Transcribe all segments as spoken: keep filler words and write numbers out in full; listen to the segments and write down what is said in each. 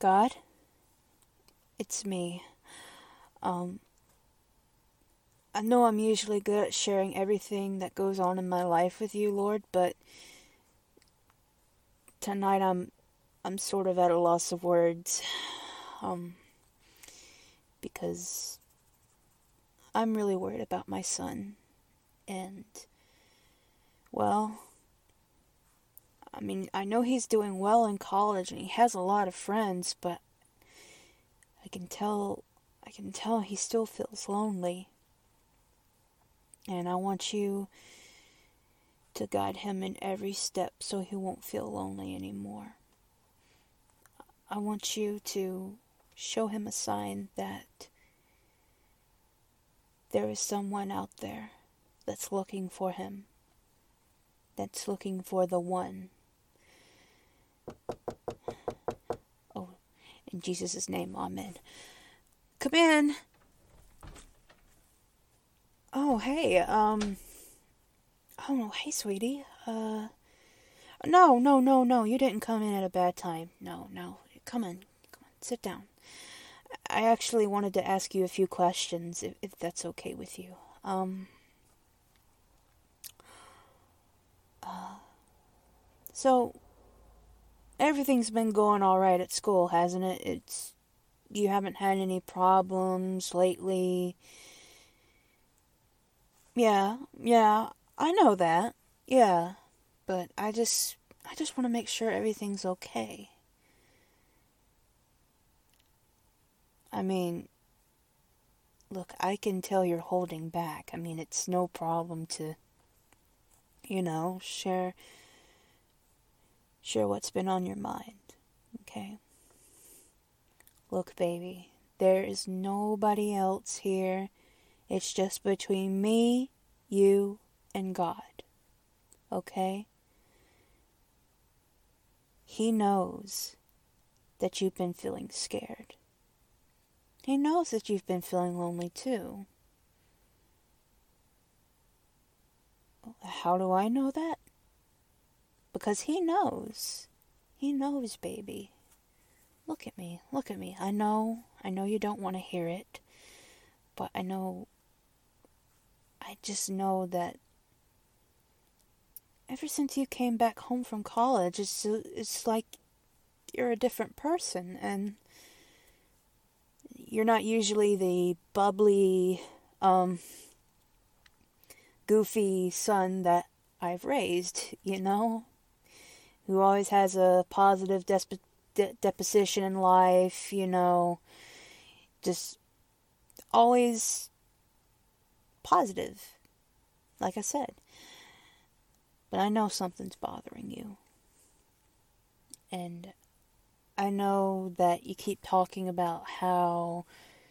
God, it's me. Um, I know I'm usually good at sharing everything that goes on in my life with you, Lord, but tonight I'm I'm sort of at a loss of words. Um, because I'm really worried about my son. And, well, I mean, I know he's doing well in college and he has a lot of friends, but I can tell, I can tell he still feels lonely. And I want you to guide him in every step so he won't feel lonely anymore. I want you to show him a sign that there is someone out there that's looking for him, that's looking for the one. Oh, in Jesus' name, amen. Come in. Oh, hey, um, oh, hey, sweetie, uh, no, no, no, no, you didn't come in at a bad time. No, no, come in, come on, sit down. I actually wanted to ask you a few questions, if, if that's okay with you. Um, uh, so, everything's been going alright at school, hasn't it? It's, you haven't had any problems lately. Yeah, yeah, I know that. Yeah, but I just, I just want to make sure everything's okay. I mean, look, I can tell you're holding back. I mean, it's no problem to, you know, share, share what's been on your mind, okay? Look, baby, there is nobody else here. It's just between me, you, and God, okay? He knows that you've been feeling scared. He knows that you've been feeling lonely too. How do I know that? Because he knows. He knows, baby. Look at me, look at me. I know, I know you don't want to hear it, but I know, I just know that ever since you came back home from college, it's, it's like you're a different person, and you're not usually the bubbly, um, goofy son that I've raised, you know? Who always has a positive desp- de- deposition in life, you know? Just always positive, like I said. But I know something's bothering you. And I know that you keep talking about how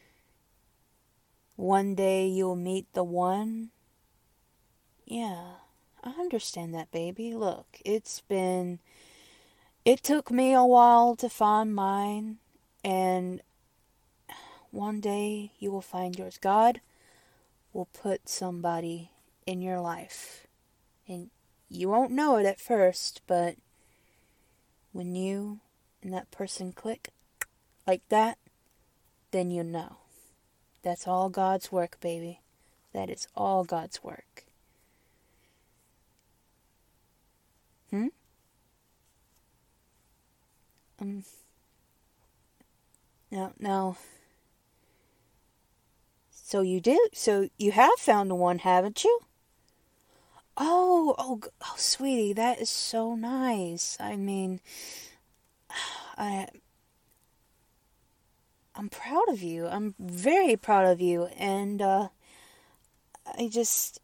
one day you'll meet the one. Yeah, I understand that, baby. Look, it's been... It took me a while to find mine, and one day you will find yours. God will put somebody in your life. And you won't know it at first, but when you and that person click like that, then you know. That's all God's work, baby. That is all God's work. Hmm? Um. Now, now. So you do? So you have found the one, haven't you? Oh, oh, oh, sweetie, that is so nice. I mean, I, I'm proud of you. I'm very proud of you, and uh, I just,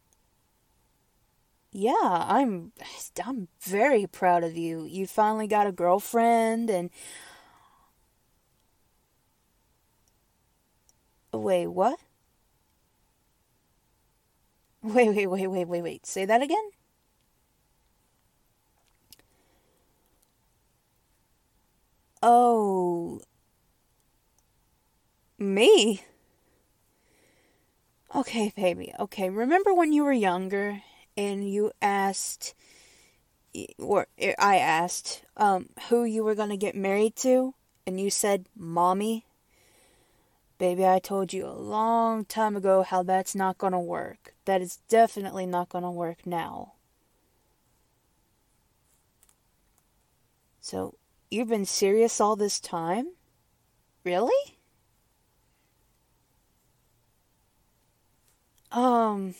yeah, I'm, I'm very proud of you. You finally got a girlfriend, and wait, what? Wait, wait, wait, wait, wait, wait. Say that again? Oh, me? Okay, baby. Okay, remember when you were younger and you asked, or I asked, um, who you were going to get married to? and you said, Mommy? Baby, I told you a long time ago how that's not gonna work. That is definitely not gonna work now. So, you've been serious all this time? Really? Um,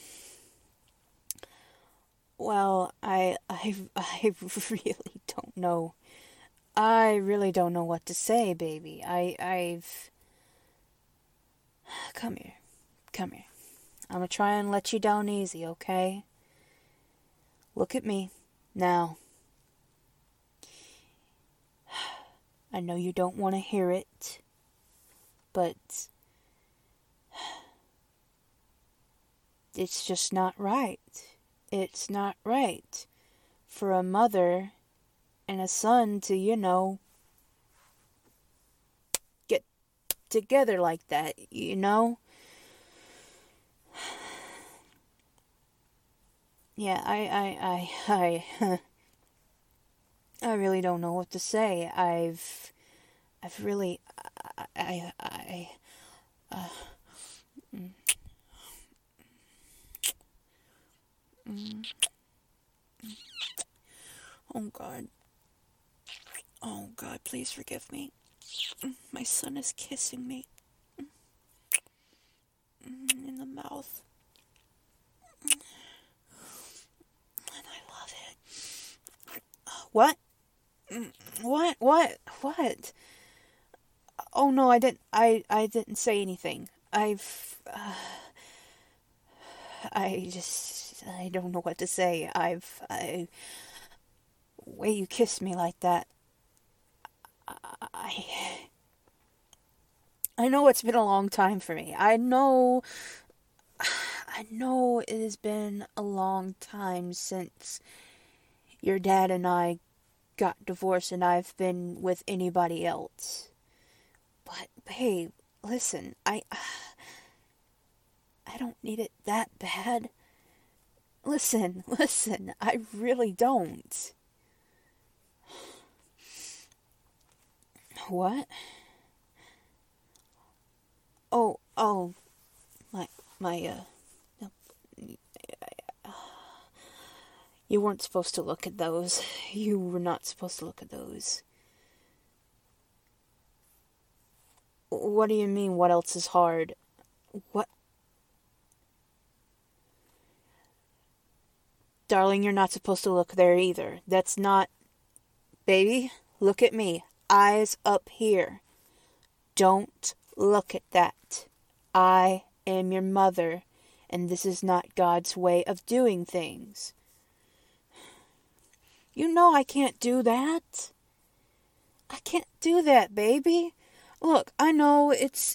well, I, I, I really don't know. I really don't know what to say, baby. I, I've... Come here. Come here. I'm gonna try and let you down easy, okay? Look at me. Now. I know you don't want to hear it, but it's just not right. It's not right for a mother and a son to, you know, get together like that, you know? Yeah, I, I, I, I, I really don't know what to say. I've, I've really, I, I, I uh, mm, mm, oh God. Oh God, please forgive me. My son is kissing me in the mouth. And I love it. What? What? What? What? Oh no, I didn't. I I didn't say anything. I've. Uh, I just. I don't know what to say. I've. I. Way you kissed me like that. I. I know it's been a long time for me. I know. I know it has been a long time since your dad and I got divorced and I've been with anybody else. But, babe, listen, I... I don't need it that bad. Listen, listen, I really don't. What? Oh, oh, my, my, uh... You weren't supposed to look at those. You were not supposed to look at those. What do you mean, what else is hard? What? Darling, you're not supposed to look there either. That's not... Baby, look at me. Eyes up here. Don't look at that. I am your mother, and this is not God's way of doing things. You know I can't do that. I can't do that, baby. Look, I know it's...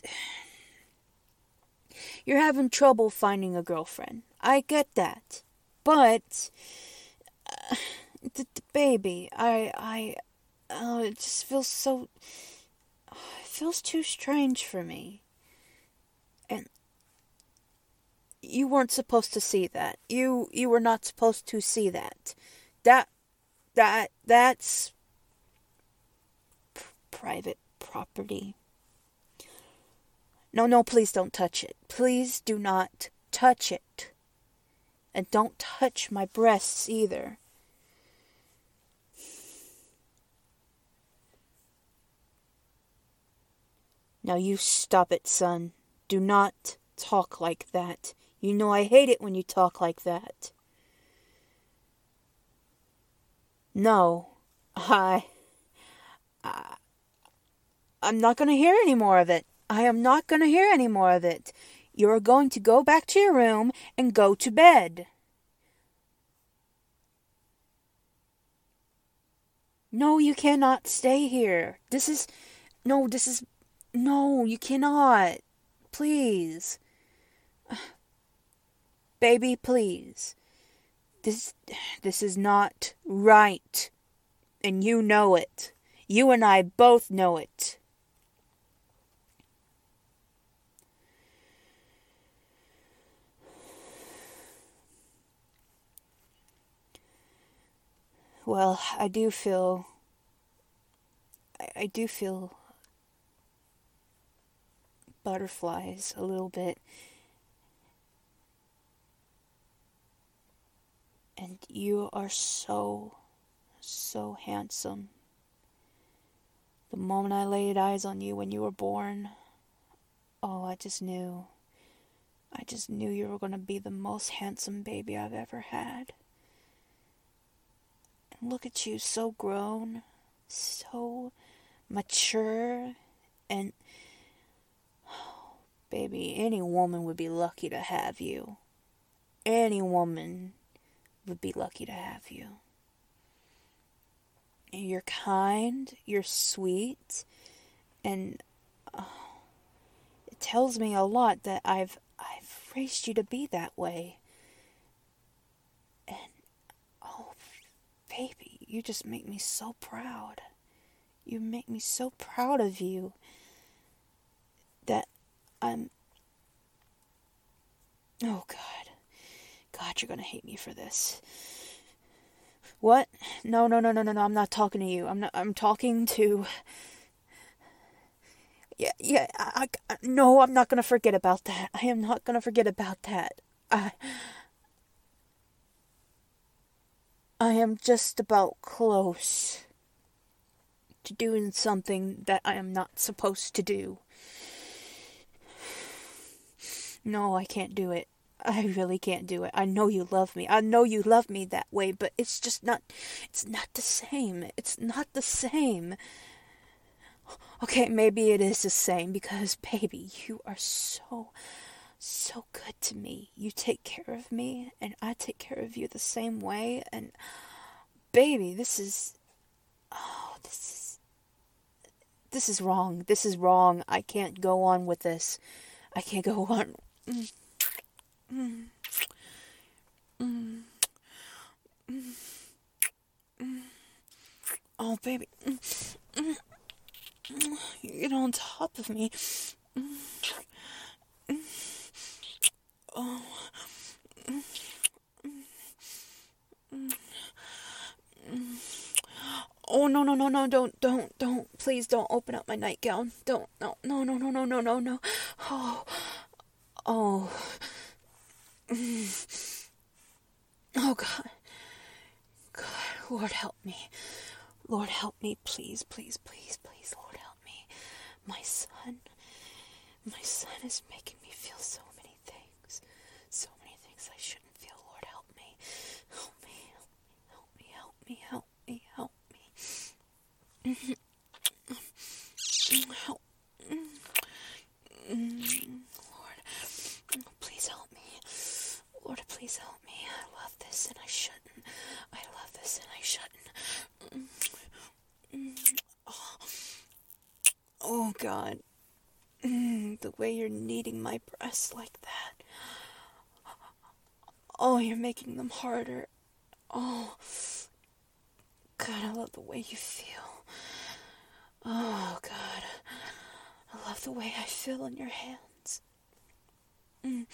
You're having trouble finding a girlfriend. I get that. But... Uh, the, the baby, I... I... Oh, it just feels so... Oh, it feels too strange for me. And... You weren't supposed to see that. You... You were not supposed to see that. That... That... That's... P- private property. No, no, please don't touch it. Please do not touch it. And don't touch my breasts either. Now you stop it, son. Do not talk like that. You know I hate it when you talk like that. No, I... I I'm not going to hear any more of it. I am not going to hear any more of it. You're going to go back to your room and go to bed. No, you cannot stay here. This is... No, this is... No, you cannot. Please. Baby, please. This... This is not right. And you know it. You and I both know it. Well, I do feel... I, I do feel butterflies a little bit. And you are so, so handsome. The moment I laid eyes on you when you were born, oh, I just knew. I just knew you were going to be the most handsome baby I've ever had. And look at you, so grown, so mature, and, oh, baby, any woman would be lucky to have you. Any woman would be lucky to have you. And you're kind, you're sweet, and oh, it tells me a lot that I've I've raised you to be that way. And oh, baby, you just make me so proud. You make me so proud of you that I'm... Oh, God. God, you're gonna hate me for this. What? No, no, no, no, no, no, I'm not talking to you. I'm not, I'm talking to... Yeah, yeah, I, I, no, I'm not gonna forget about that. I am not gonna forget about that. I... I am just about close to doing something that I am not supposed to do. No, I can't do it. I really can't do it. I know you love me. I know you love me that way, but it's just not, it's not the same. It's not the same. Okay, maybe it is the same because, baby, you are so, so good to me. You take care of me, and I take care of you the same way, and, baby, this is, oh, this is, this is wrong. This is wrong. I can't go on with this. I can't go on. Mm. Mm. Mm. Mm. Mm. Oh, baby. Mm. Mm. You get on top of me. Mm. Mm. Oh. Mm. Mm. Mm. Oh, no, no, no, no, don't, don't, don't. Please don't open up my nightgown. Don't, no, no, no, no, no, no, no, no. Oh. Oh. Oh, God. God, Lord help me. Lord help me, please, please, please, please, Lord help me. My son, my son is making me feel so many things. So many things I shouldn't feel. Lord help me. Help me, help me, help me, help me, help me, help me. Help. Lord, please help me. Lord, please help me. I love this and I shouldn't. I love this and I shouldn't. Oh, oh God. The way you're kneading my breasts like that. Oh, you're making them harder. Oh, God, I love the way you feel. Oh, God. I love the way I feel in your hands. Mm.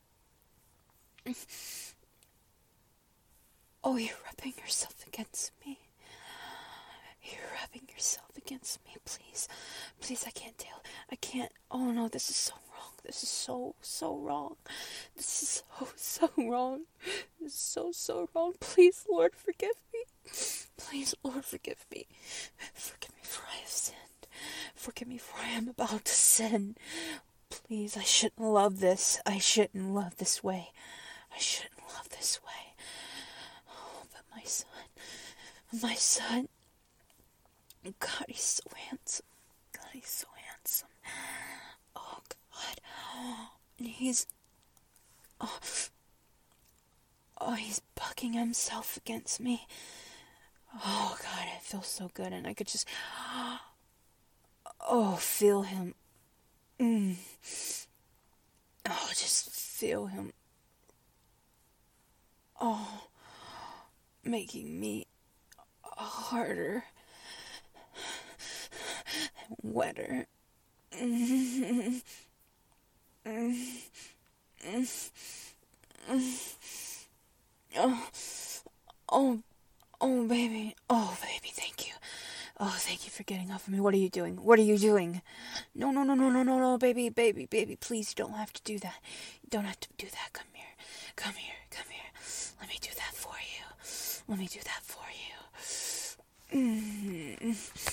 Oh, you're rubbing yourself against me. You're rubbing yourself against me, please. Please, I can't deal. I can't. Oh, no, this is so wrong. This is so, so wrong. This is so, so wrong. This is so, so wrong. Please, Lord, forgive me. Please, Lord, forgive me. Forgive me for I have sinned. Forgive me for I am about to sin. Please, I shouldn't love this. I shouldn't love this way. I shouldn't love this way. Oh, but my son, my son, God, he's so handsome. God, he's so handsome. Oh, God. And he's, oh, oh, he's bucking himself against me. Oh, God, it feels so good, and I could just, oh, feel him. Mm. Oh, just feel him. Oh, making me harder, wetter. Mm. Mm. Mm. Mm. Oh, oh, oh, baby. Oh, baby, thank you. Oh, thank you for getting off of me. What are you doing? What are you doing? No, no, no, no, no, no, no, baby, baby, baby, please, you don't have to do that. You don't have to do that. Come here. Come here. Come here. Let me do that for you. Let me do that for you. Mm.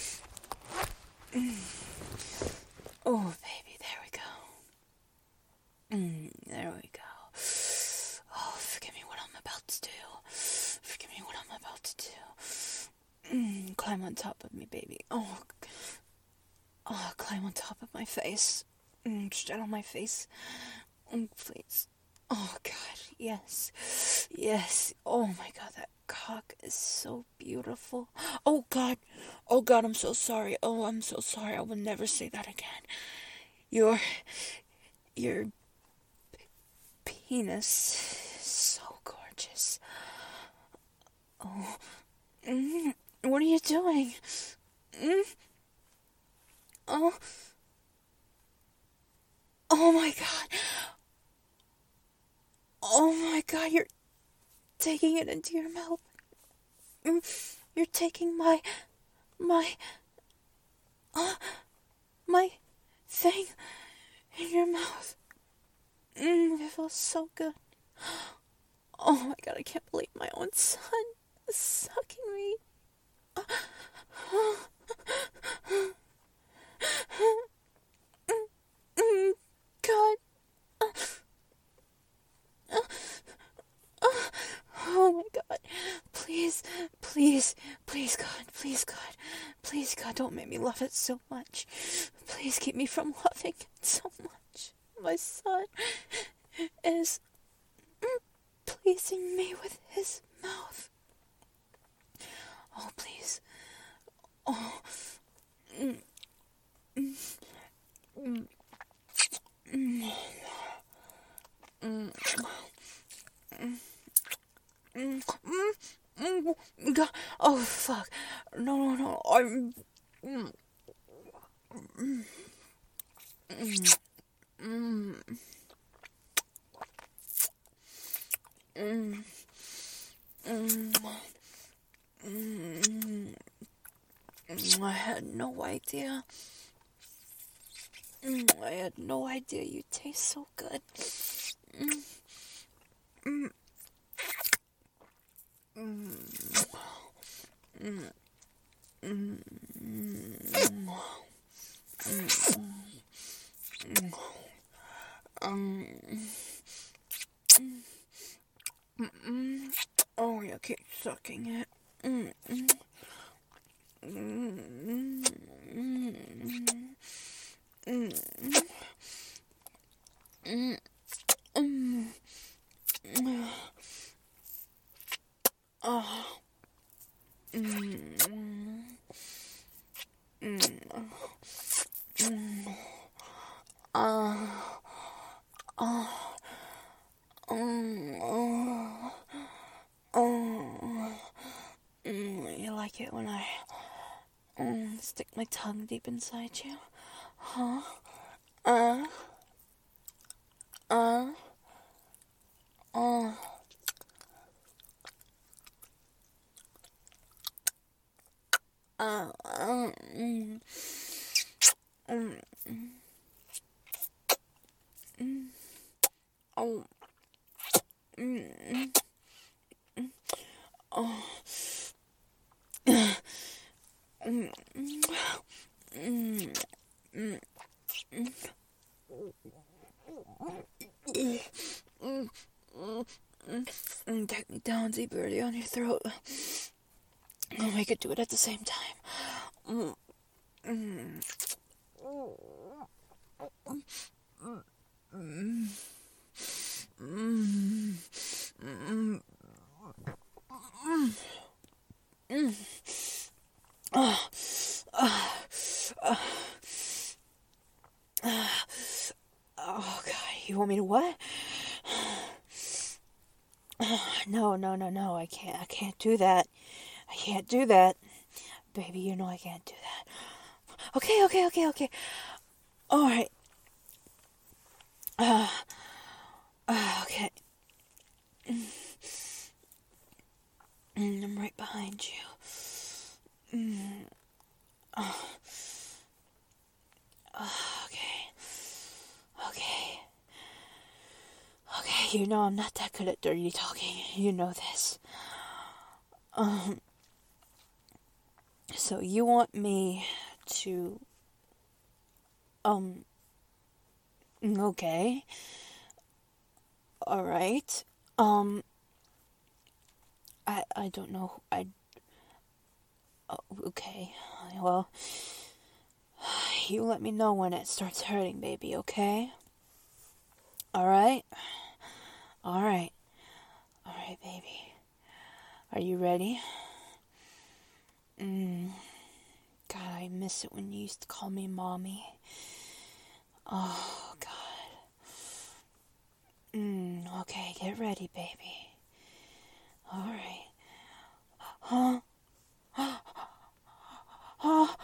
Mm. Oh, baby, there we go. Mm, there we go. Oh, forgive me what I'm about to do. Forgive me what I'm about to do. Mm, climb on top of me, baby. Oh, oh, climb on top of my face. Mm, straddle my face. Mm, please. Oh, God, yes. Yes. Oh, my God, that cock is so beautiful. Oh, God. Oh, God, I'm so sorry. Oh, I'm so sorry. I will never say that again. Your... Your... penis is so gorgeous. Oh. Mm, what are you doing? Mm? Oh. Oh, my God. Oh, my God, you're taking it into your mouth. Mm, you're taking my... my... Uh, my thing in your mouth. Mm, it feels so good. Oh my God, I can't believe my own son is sucking me. God. Oh my God. Please, please, please, God, please, God, please, God, don't make me love it so much. Please keep me from loving it so much. My son is pleasing me with his mouth. Oh, please. Oh. Mm. Mm. Mm. Mm. Mm. Mm. Mm. Mm. God. Oh, fuck. No, no, no. I'm... Mm. Mm. Mm. Mm. Mm. Mm. Mm. I had no idea. Mm. I had no idea you taste so good. Mm. Mm. Mm. Mm. Mm. Mm. Mm. Um. Mm. Oh, you keep sucking it. Mm. Mm. Mm. Mm. Mm. Mm. Mm. Oh. Mm. Mm. Mm. Uh. Oh. Oh. Oh. Oh. Mm. You like it when I mm, stick my tongue deep inside you? Huh? Uh. Uh. Uh. Uh. Uh. Mm. Mm. Mm. Oh. Mm. Mm. Oh. Mm. Mm. Mm. Mm. Mm. Mm. Take me down deeper down your throat. Oh, we could do it at the same time. Mm. Mm. Mm. Mm. Mm. Mm. Oh. Uh. Uh. Uh. Oh, God, you want me to what? No, no, no, no, I can't, I can't do that. I can't do that. Baby, you know I can't do that. Okay, okay, okay, okay. Alright. Uh, uh, okay. Mm, I'm right behind you. Mm, Okay. Okay. Okay, you know I'm not that good at dirty talking. You know this. Um, so you want me to, um, okay. Alright. Um, I, I don't know. I, oh, okay. Well, you let me know when it starts hurting, baby, okay? Alright? Alright. Alright, baby. Are you ready? Mm. God, I miss it when you used to call me mommy. Oh, God. Mm, okay, get ready, baby. Alright. Huh? Oh,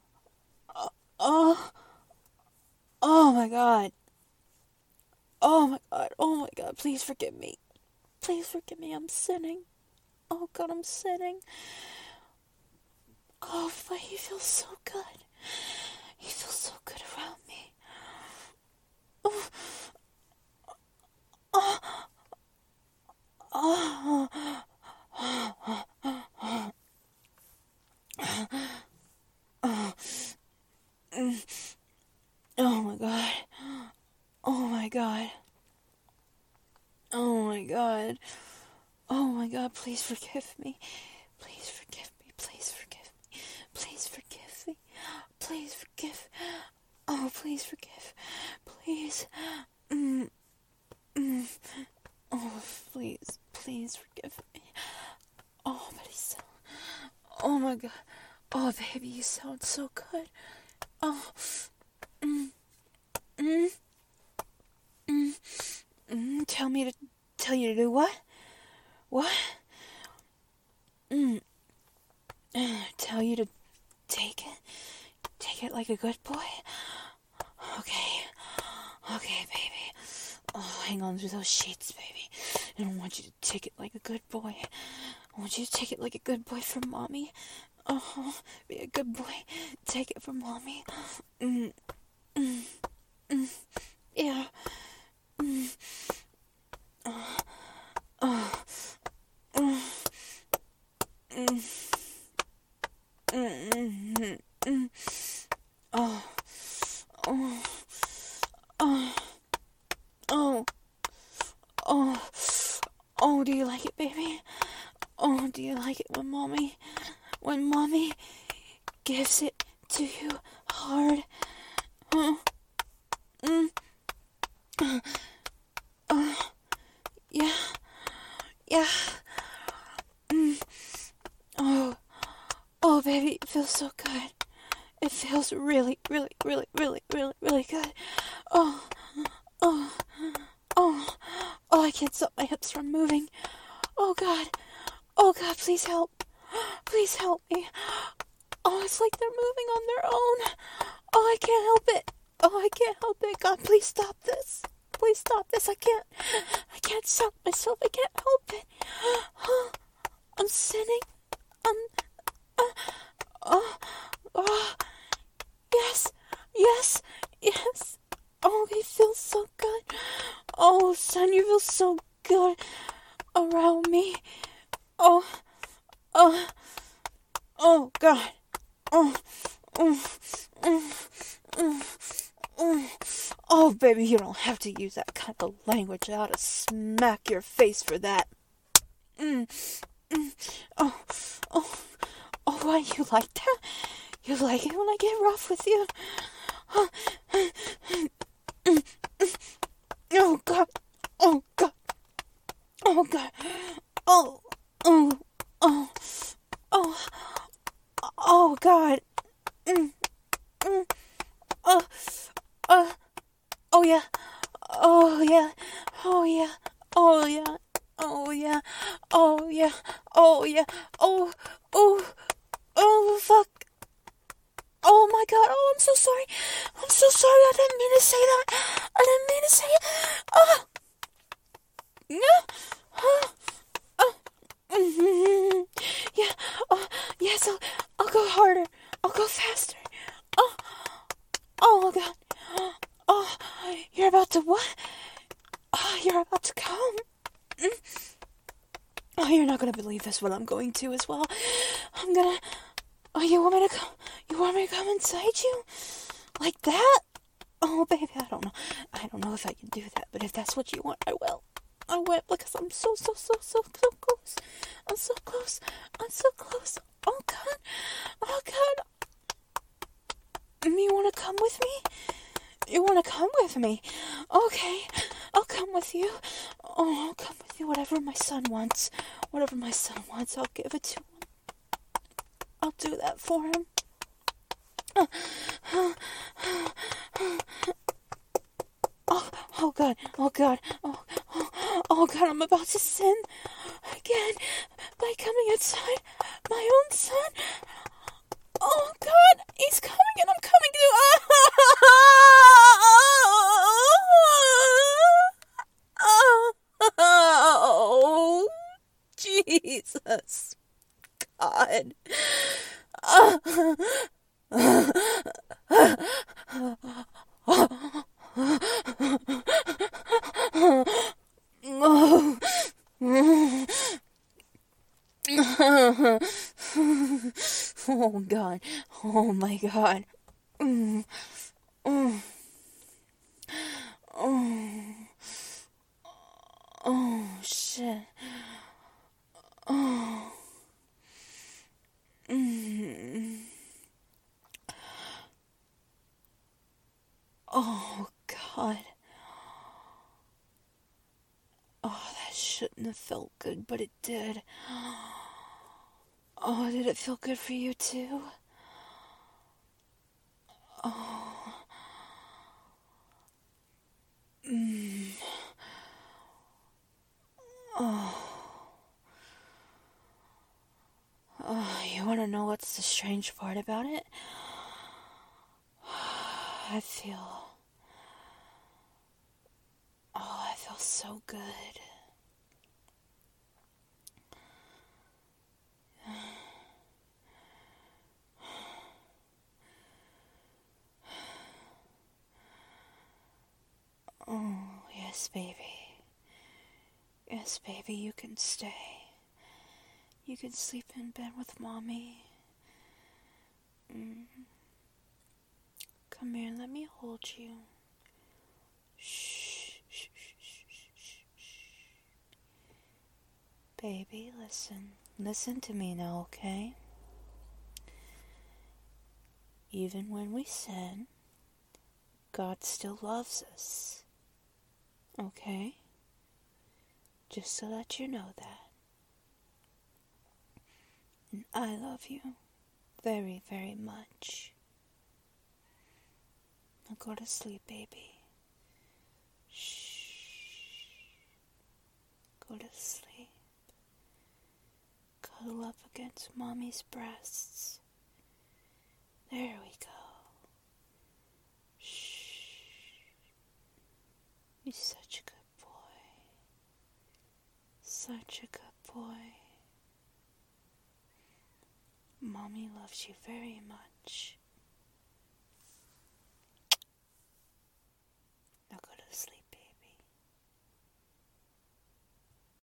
oh, oh my God. Oh my God, oh my God, please forgive me. Please forgive me, I'm sinning. Oh God, I'm sinning. Oh, but you feel so good. You feel so good around me. Oh, oh, oh, oh, oh my God. Oh my God. Oh my God. Oh my God, please forgive me. Please forgive me. Please forgive me. Please forgive me. Please forgive. Oh, please forgive. Please. Mm, mm. Oh, please. Please forgive me. Oh, but he's so... Oh my God. Oh, baby, you sound so good. Oh. Mm. Mm. Mm. Mm. Tell me to... Tell you to do what? What? Mm. Tell you to take it? Take it like a good boy? Okay. Okay, baby. Oh, hang on to those sheets, baby. I don't want you to take it like a good boy. I want you to take it like a good boy from mommy. Oh, be a good boy. Take it from mommy. Mm, mm, mm, yeah. Mm, uh, uh, mm, mm, mm, mm, oh, oh, oh, oh, oh, oh, do you like it, baby? Oh, do you like it when mommy, when mommy gives it to you hard? Huh? Mm. Uh, uh, yeah, yeah. Mm. Oh, oh, baby, it feels so good. It feels really, really, really, really, really, really good. Oh, oh, oh, oh, I can't stop my hips from moving. Oh, God. Oh, God, please help. Please help me. Oh, it's like they're moving on their own. Oh, I can't help it. Oh, I can't help it. God, please stop this. Please stop this. I can't. I can't stop myself. I can't help it. Oh, I'm sinning. I'm. Uh, oh, oh, yes, yes, yes. Oh, it feels so good. Oh, son, you feel so good around me. Oh, oh, oh, God. Oh, oh, oh, oh, oh. Oh, baby, you don't have to use that kind of language. I ought to smack your face for that. Mm, mm. Oh, oh, oh, why you like that? You like it when I get rough with you? Oh, oh God. Oh, God. Oh, God. Oh, oh, oh, oh, oh, God. Mm, mm, oh, oh, oh, yeah. Oh, yeah. Oh, yeah. Oh, yeah. Oh, yeah. Oh, yeah. Oh, yeah. Oh, oh, oh, fuck. Oh, my God. Oh, I'm so sorry. I'm so sorry. I didn't mean to say that. I didn't mean to say it. Oh. No. Oh. Oh. Mm-hmm. Yeah. Oh, yes. I'll, I'll go harder. Oh, go faster. Oh, oh God. Oh, you're about to what? Oh, you're about to come. Oh, you're not gonna believe this. What I'm going to as well. I'm gonna. Oh, you want me to come? You want me to come inside you, like that? Oh, baby, I don't know. I don't know if I can do that, but if that's what you want, I will. I will, because I'm so, so, so, so, so close. I'm so close. I'm so close. Oh, God. Oh, God. You want to come with me? You want to come with me? Okay. I'll come with you. Oh, I'll come with you. Whatever my son wants. Whatever my son wants, I'll give it to him. I'll do that for him. Oh, oh God, oh God, oh, oh, oh God, I'm about to sin again by coming inside my own son. Oh God, he's coming and I'm coming to. Oh, Jesus, God. Oh God. Oh my God. Mm. Mm. Oh. Oh shit. Oh. Mm. Oh God. Oh, that shouldn't have felt good, but it did. Oh, did it feel good for you too? Oh. Mm. Oh. Oh, you want to know what's the strange part about it? I feel... Oh, I feel so good. Oh, yes, baby. Yes, baby, you can stay. You can sleep in bed with Mommy. Mm. Come here, let me hold you. Shh, shh, shh, shh, shh. Baby, listen. Listen to me now, okay? Even when we sin, God still loves us. Okay? Just to let you know that. And I love you very, very much. Now go to sleep, baby. Shh. Go to sleep. Cuddle up against Mommy's breasts. There we go. Shh. You're such a good boy. Such a good boy. Mommy loves you very much.